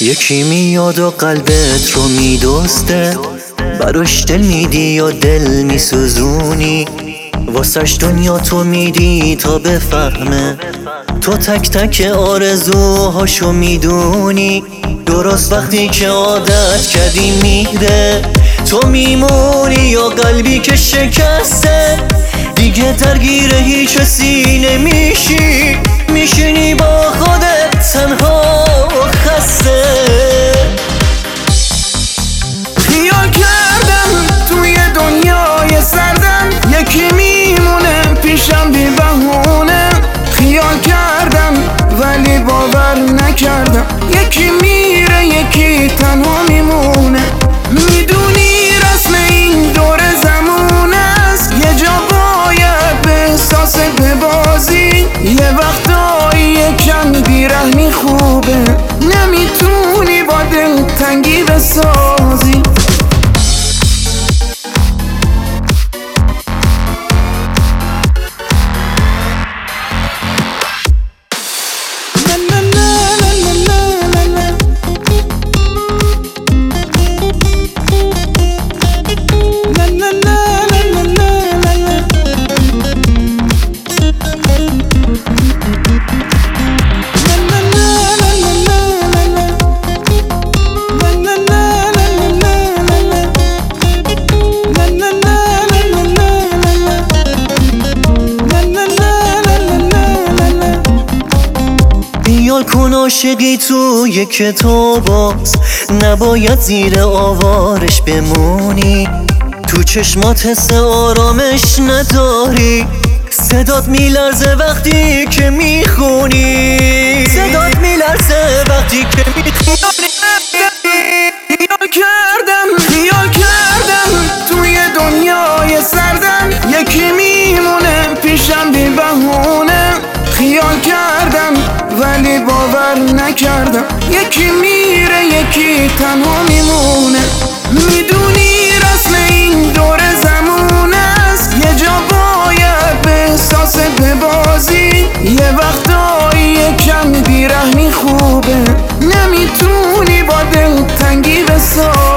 یکی میاد و قلبت رو میدزده، براش دل میدی یا دل میسوزونی، واسش دنیا تو میدی تا بفهمه تو تک تک آرزوهاشو میدونی. درست وقتی که عادت کردی میره تو میمونی، یا قلبی که شکسته دیگه درگیر هیچ کسی نمیشی، میشینی با خودت تنها و خسته. خیال کردم توی دنیای سردم یکی میمونه پیشم بی بهونه، خیال کردم ولی باور نکردم یکی میره یکی تنها میمونه. میدونی رسم این دور زمون است، یه جا باید به احساس ببازی، یه وقتایی یکم بیرحمی خوبه، نمیتونی با دل تنگی بسازی. خیال کن عاشقی توی کتابات، نباید زیر آوارش بمونی، تو چشمات حس آرامش نداری، صدات میلرزه وقتی که میخونی، صدات میلرزه وقتی که میخونی. خیال کردم توی دنیای سردم یکی میمونه پیشم بی بهونه، خیال کردم ولی باور نکردم یکی میره یکی تنها میمونه. میدونی رسم این دور زمون است، یه جا باید به احساس ببازی، یه وقتایی یکم بیرحمی خوبه، نمیتونی با دل تنگی بسازی.